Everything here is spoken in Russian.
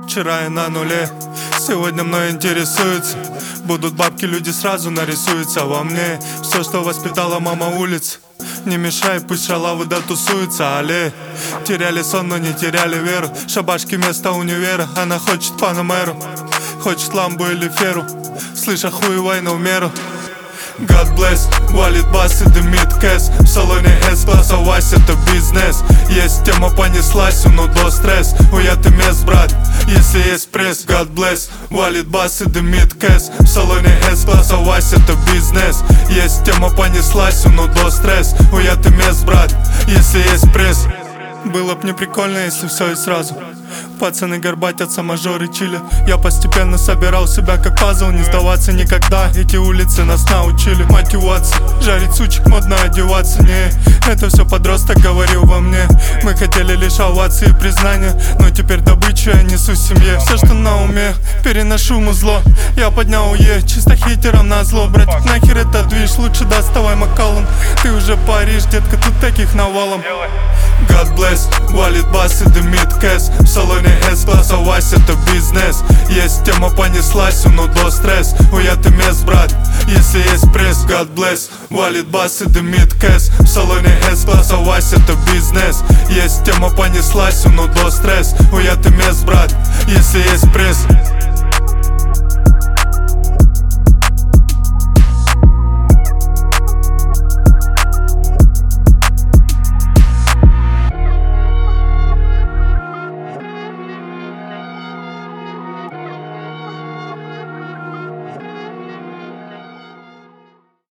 Вчера я на нуле, сегодня мной интересуются. Будут бабки, люди сразу нарисуются во мне. Все, что воспитала мама улиц, не мешай, пусть шалавы да тусуются, але. Теряли сон, но не теряли веру. Шабашки вместо универа, она хочет панамеру, хочет ламбу или феру, слышь, охуевай на умеру. God bless, валит бас и дымит кэс. В салоне S-класса Вася, это бизнес. Есть тема, понеслась, но до стресс. Уятый мест, брат, если есть пресс. God bless, валит бас и дымит кэс. В салоне S-класса Вася, это бизнес. Есть тема, понеслась, но до стресс. Уятый мест, брат, если есть пресс. Было б не прикольно, если все и сразу. Пацаны горбатятся, мажоры чилят. Я постепенно собирал себя как пазл. Не сдаваться никогда, эти улицы нас научили. Мотивация, жарить сучек, модно одеваться. Не, это все подросток говорил во мне. Мы хотели лишь овации и признания, но теперь добычу я несу семье. Все, что на уме, переношу музло. Я поднял Е, чисто хейтерам на зло. Братик, нахер это движ, лучше доставай Макаллум. Ты уже Париж, детка, тут таких навалом. God bless, валит бас и дымит кэс. В салоне S-класса Вася, это бизнес. Есть тема, понеслась, но до стресс. Уятый мест, брат, если есть пресс. God bless, валит бас и дымит кэс. В салоне S-класса Вася, это бизнес. Есть тема, понеслась, но до стресс. Уятый мест, брат, если есть пресс.